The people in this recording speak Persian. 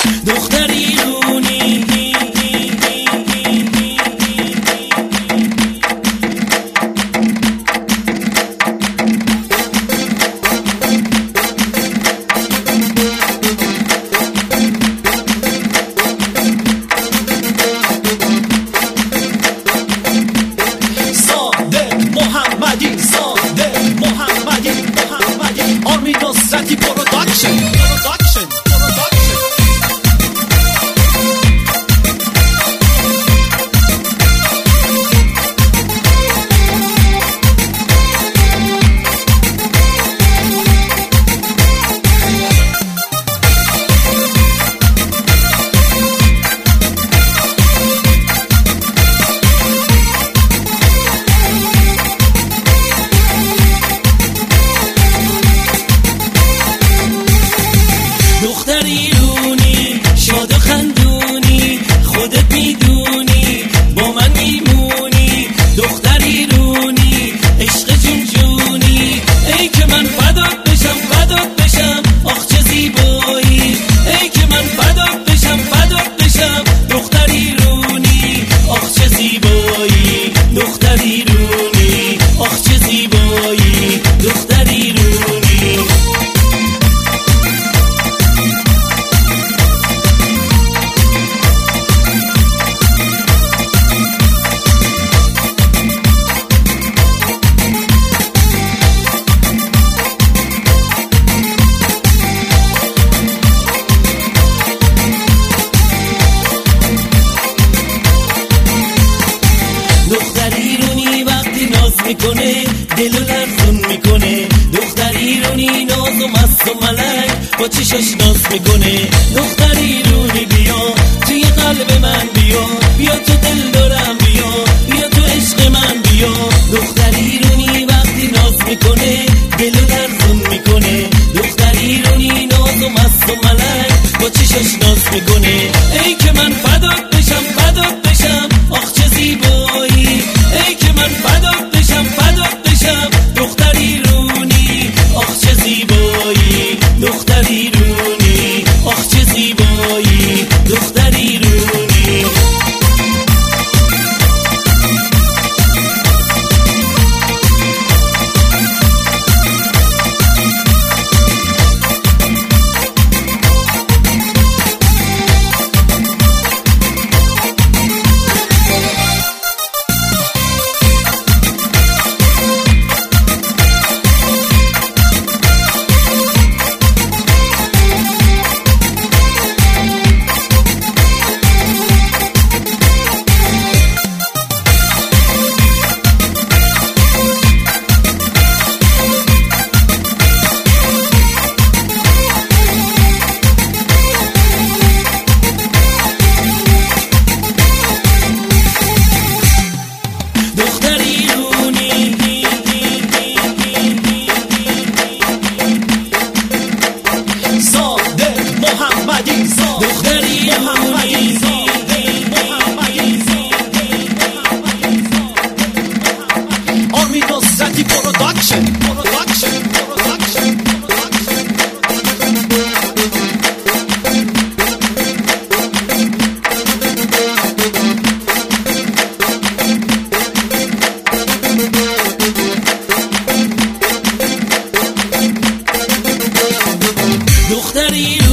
دختر ایرونی آرمین نصرتی پروداکشن دختر ایرونی شاد و خندونی خودت میدونی با من میمونی دختر ایرونی عشق جون جونی ای که من فدات بشم آخ چه زیبایی ای که من فدات بشم دختر ایرونی آخ چه زیبایی دختر ایرونی آخ چه زیبایی دختر ایرونی دختر ایرونی وقتی ناز میکنه دلو لرزون میکنه دختر ایرونی ناز و مست و ملک با چشاش ناز میکنه دختر ایرونی بیا توی قلب من بیا تو دل دارم بیا تو عشق من بیا دختر ایرونی وقتی ناز میکنه دلو لرزون میکنه دختر ایرونی ناز و مست و ملک با چشاش ناز میکنه ای که من فدات بشم آخ چه زیبایی ای که من فدات بشم دختر ایرونی آخ چه زیبایی دختر ایرونی آخ چه زیبایی دختر ایرونی آرمین نصرتی پروداکشن دختر ایرونی